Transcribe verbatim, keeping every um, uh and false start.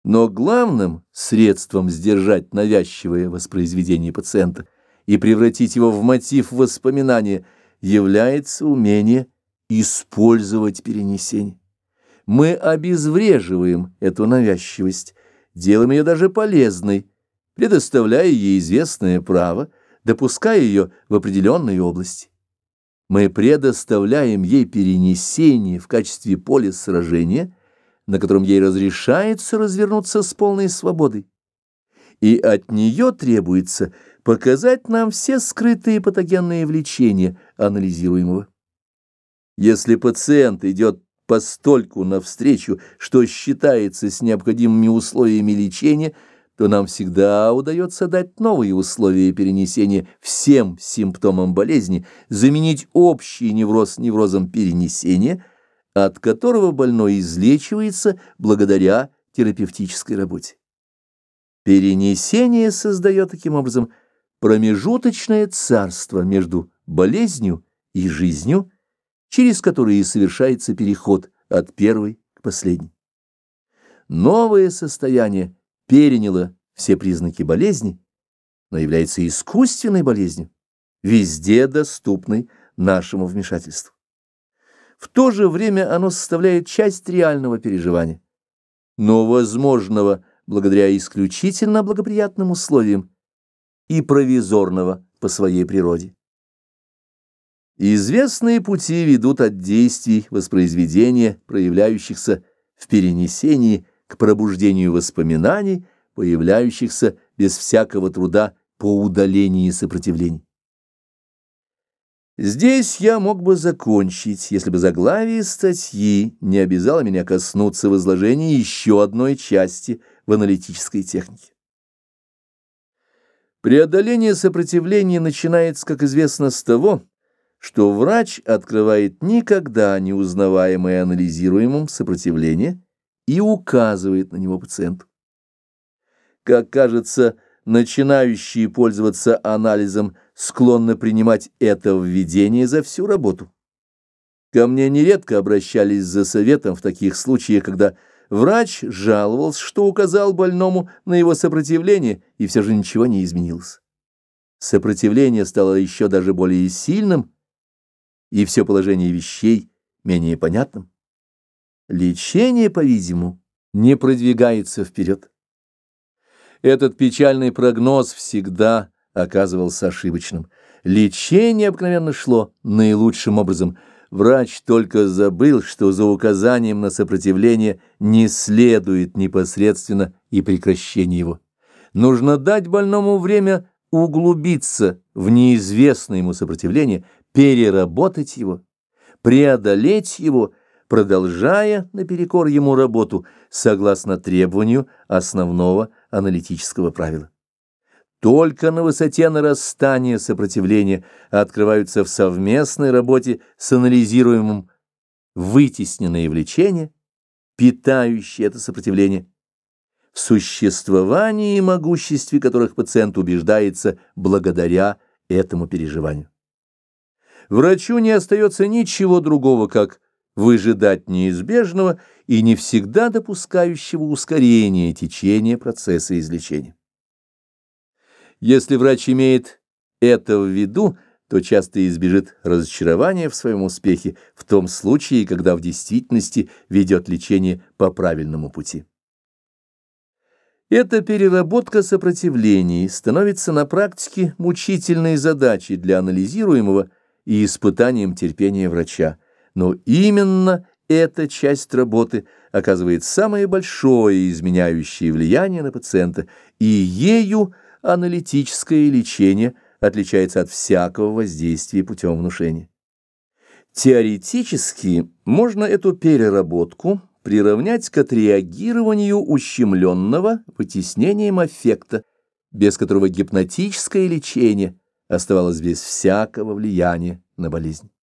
Но главным средством сдержать навязчивое воспроизведение пациента и превратить его в мотив воспоминания является умение использовать перенесение. Мы обезвреживаем эту навязчивость, делаем ее даже полезной, предоставляя ей известное право, допуская ее в определенной области. Мы предоставляем ей перенесение в качестве поля сражения, на котором ей разрешается развернуться с полной свободой. И от нее требуется показать нам все скрытые патогенные влечения анализируемого. Если пациент идет постольку навстречу, что считается с необходимыми условиями лечения, то нам всегда удается дать новые условия перенесения всем симптомам болезни, заменить общий невроз неврозом перенесения, от которого больной излечивается благодаря терапевтической работе. Перенесение создает таким образом промежуточное царство между болезнью и жизнью, через которое и совершается переход от первой к последней. Новое состояние переняло все признаки болезни, но является искусственной болезнью, везде доступной нашему вмешательству. В то же время оно составляет часть реального переживания, но возможного благодаря исключительно благоприятным условиям и провизорного по своей природе. Известные пути ведут от действий воспроизведения, проявляющихся в перенесении, к пробуждению воспоминаний, появляющихся без всякого труда по удалении сопротивлений. Здесь я мог бы закончить, если бы заглавие статьи не обязало меня коснуться в изложении еще одной части в аналитической технике. Преодоление сопротивления начинается, как известно, с того, что врач открывает никогда не узнаваемое анализируемым сопротивление и указывает на него пациенту. Как кажется, начинающие пользоваться анализом склонны принимать это введение за всю работу. Ко мне нередко обращались за советом в таких случаях, когда врач жаловался, что указал больному на его сопротивление, и все же ничего не изменилось. Сопротивление стало еще даже более сильным, и все положение вещей менее понятным. Лечение, по-видимому, не продвигается вперед. Этот печальный прогноз всегда оказывался ошибочным. Лечение обыкновенно шло наилучшим образом. Врач только забыл, что за указанием на сопротивление не следует непосредственно и прекращение его. Нужно дать больному время углубиться в неизвестное ему сопротивление, переработать его, преодолеть его, продолжая наперекор ему работу согласно требованию основного аналитического правила. Только на высоте нарастания сопротивления открываются в совместной работе с анализируемым вытесненные влечения, питающие это сопротивление, в существовании и могуществе которых пациент убеждается благодаря этому переживанию. Врачу не остается ничего другого, как выжидать неизбежного и не всегда допускающего ускорения течения процесса излечения. Если врач имеет это в виду, то часто избежит разочарования в своем успехе в том случае, когда в действительности ведет лечение по правильному пути. Эта переработка сопротивлений становится на практике мучительной задачей для анализируемого и испытанием терпения врача. Но именно эта часть работы оказывает самое большое изменяющее влияние на пациента, и ею аналитическое лечение отличается от всякого воздействия путем внушения. Теоретически можно эту переработку приравнять к отреагированию ущемленного вытеснением аффекта, без которого гипнотическое лечение оставалось без всякого влияния на болезнь.